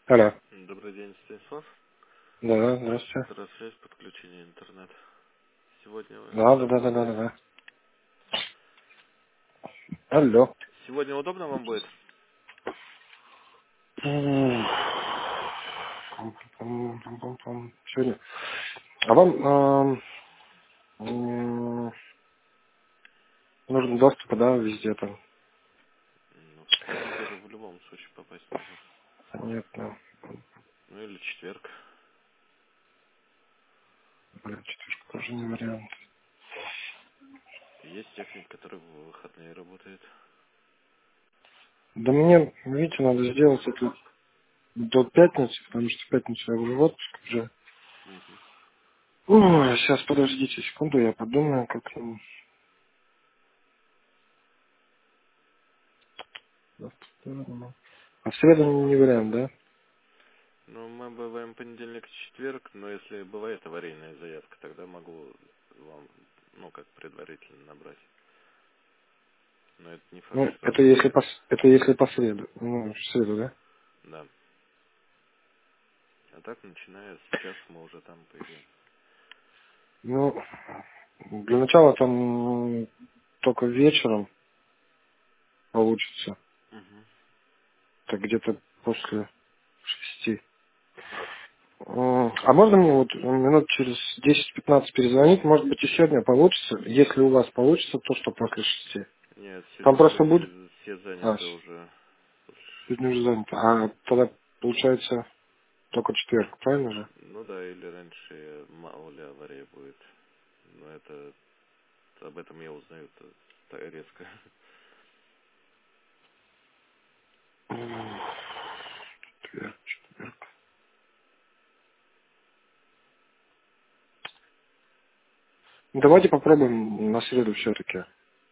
Алло. Добрый день, Станислав. Да, здравствуйте. Здравствуйте, подключение интернет. Сегодня Да, да, да, удобно да, да, будет? да. Да. Алло. Сегодня удобно вам будет? Сегодня. А вам нужен доступ, да, везде там? Ну, в понедельник в любом случае попасть нужно. Понятно. Ну или четверг. Блин, четверг тоже не вариант. Есть техник, который в выходные работает. Да мне, видите, надо сделать это до пятницы, потому что в пятницу я уже в отпуск уже. Мгм. Ой, сейчас, подождите секунду, я подумаю, как там. А в среду не вариант, да? Ну, мы бываем понедельник, четверг, но если бывает аварийная заявка, тогда могу вам, ну, как предварительно набрать. Но это не факт, Ну, что это если будет. по, это если по среду. Ну, в среду, да? Да. А так, начиная сейчас, мы уже там, по идее. Ну, для начала там только вечером получится. Угу. Так где-то после 6. А можно мне вот минут через 10-15 перезвонить? Может быть, и сегодня получится. Если у вас получится, то что после 6. Нет, Там сегодня просто будет... все А, заняты уже после сегодня уже 6. занято. А тогда получается только четверг, правильно же? Ну да, или раньше мало ли авария будет. Но это об этом я узнаю так резко. Четверг, четверг. Ну, давайте попробуем на среду все-таки.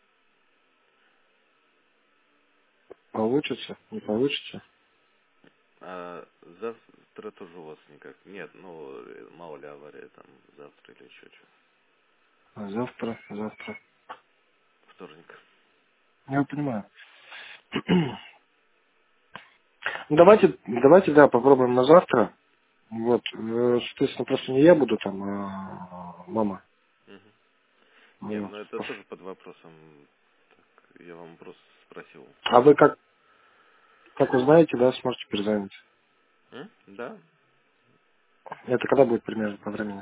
Получится? Не получится? А завтра тоже у вас никак. Нет, ну мало ли авария там завтра или еще что. А завтра, завтра. Вторник. Я понимаю. Ну, давайте, да, попробуем на завтра. Вот, соответственно, просто не я буду там, а мама. Мгм. Не, Вот. ну это тоже под вопросом. Так, я вам просто спросил. А вы как вы знаете, да, сможете перезвонить? Да. Это когда будет примерно по времени?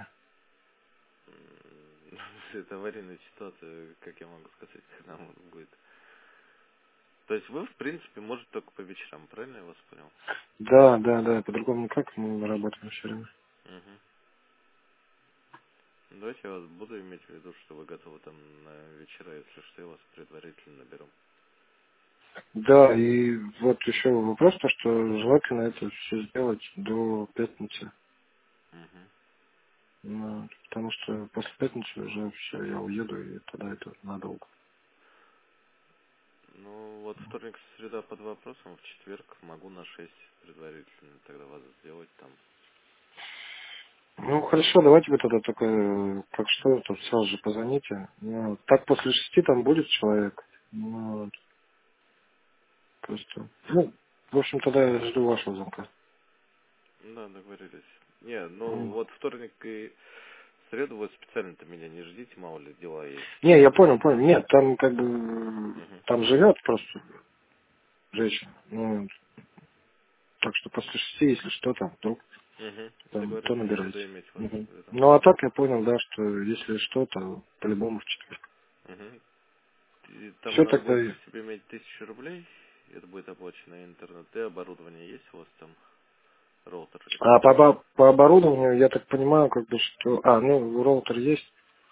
Это аварийная ситуация, как я могу сказать, когда он будет. То есть вы, в принципе, можете только по вечерам, правильно я вас понял? Да, да, да, по-другому никак, мы работаем все время. Мгм. Давайте я вас буду иметь в виду, что вы готовы там на вечера, если что, я вас предварительно наберу. Да, и вот еще вопрос, то, что желательно это все сделать до пятницы. Мгм. Ну, потому что после пятницы уже все, я уеду, и тогда это надолго. Ну, вот вторник, среда под вопросом, в четверг могу на 6 предварительно тогда вас сделать там. Ну, хорошо, давайте вы тогда только, как что, то сразу же позвоните. Ну, так после 6 там будет человек. Ну, вот, просто, ну, в общем, тогда я жду вашего звонка. Да, договорились. Не, ну М. вот вторник и среду вы специально-то меня не ждите, мало ли дела есть. Не, я понял, понял. Нет, там как бы, Угу. там живет просто женщина. Ну, вот. Так что после 6, если что, там вдруг, Угу. там, то Договорились, набирайте. буду иметь вас Мгм. в виду. Ну, а так я понял, да, что если что, то по-любому в четверг. Угу. И там Все надо тогда. будет при себе иметь 1000 рублей. Это будет оплачено интернет. И оборудование есть у вас там? Роутер или А как? по оборудованию, я так понимаю, как бы, что... ну, роутер есть.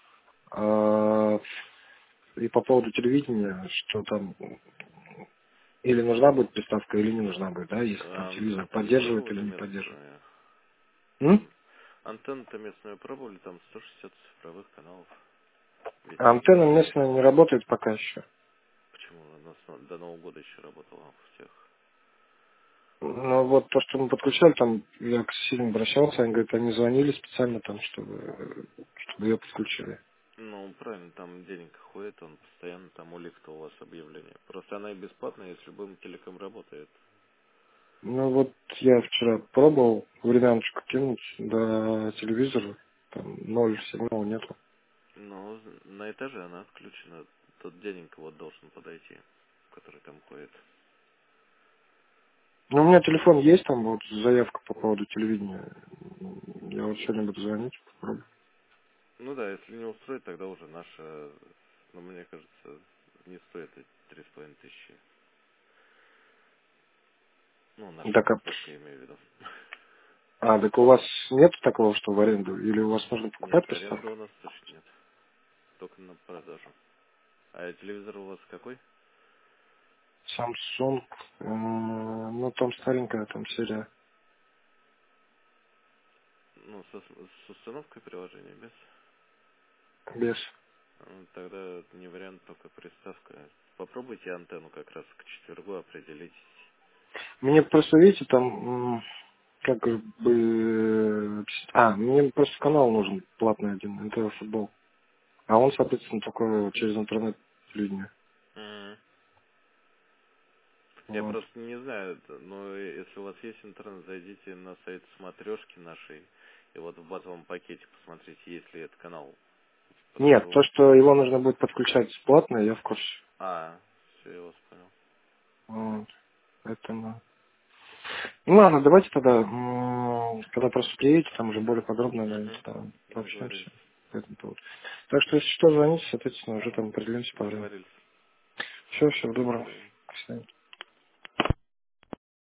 И по поводу телевидения, что там или нужна будет приставка, или не нужна будет, да, если там А телевизор антенну-то не поддерживает или пробовали не поддерживает. местную? М? Там антенну-то местную пробовали, там 160 цифровых каналов. А Ведь антенна местная не работает пока еще. почему она до Нового года еще работала у всех? Но вот то, что мы подключали, там я к соседям обращался, они говорят, они звонили специально там, чтобы ее подключили. Ну, правильно, там денег ходит, он постоянно там у лифта у вас объявление. Просто она и бесплатная, и с любым телеком работает. Ну вот я вчера пробовал времяночку кинуть до телевизора, там ноль сигнала нету. Ну, на этаже она отключена. Тот дяденька вот должен подойти, который там ходит. Ну, у меня телефон есть, там вот заявка по поводу телевидения. Я вот сегодня буду звонить, попробую. Ну да, если не устроит, тогда уже наша, ну, мне кажется, не стоит эти 3500. Ну, наша Так, московская, я имею в виду. так у вас нет такого, что в аренду? Или у вас нужно покупать Нет, аренда приставку? у нас точно нет. Только на продажу. А телевизор у вас какой? Samsung, ну там старенькая там серия, Ну, с установкой приложения без? без. Тогда не вариант, только приставка. Попробуйте антенну как раз к четвергу определить. Мне просто, видите, там, как бы, мне просто канал нужен платный один, НТВ футбол. А он, соответственно, только через интернет телевидение. Мгм. Я Вот. просто не знаю, но если у вас есть интернет, зайдите на сайт смотрешки нашей, и вот в базовом пакете посмотрите, есть ли этот канал. Потому Нет, что... то, что его нужно будет подключать бесплатно, я в курсе. Все, я вас понял. Вот. Поэтому... Ну ладно, давайте тогда, когда просто приедете, там уже более подробно, наверное, Угу. тогда Договорились. пообщаемся по этому поводу. Так что, если что, звоните, соответственно, уже там определимся по времени. Договорились. Все, всего До доброго. свидания. До свидания.